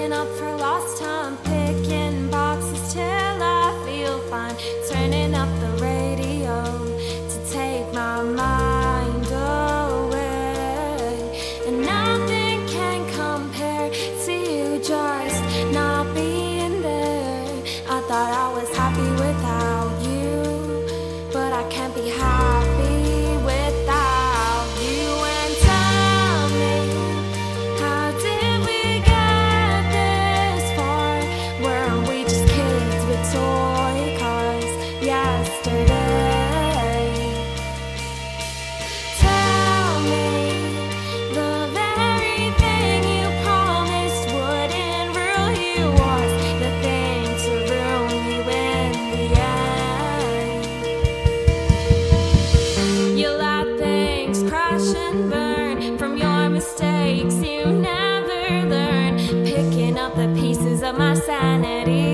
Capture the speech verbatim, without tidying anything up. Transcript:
Making up for lost time, picking boxes till I feel fine. Turning up the radio to take my mind away. And nothing can compare to you just not being there. I thought I was happy without you, but I can't be happy without you. And tell me, how did we get this far? Weren't we just kids with toy cars yesterday? Tell me, the very thing you promised wouldn't ruin you was the thing to ruin you in the end. You let things crash and burn from your mistakes you never learn, picking up the pieces of my sanity.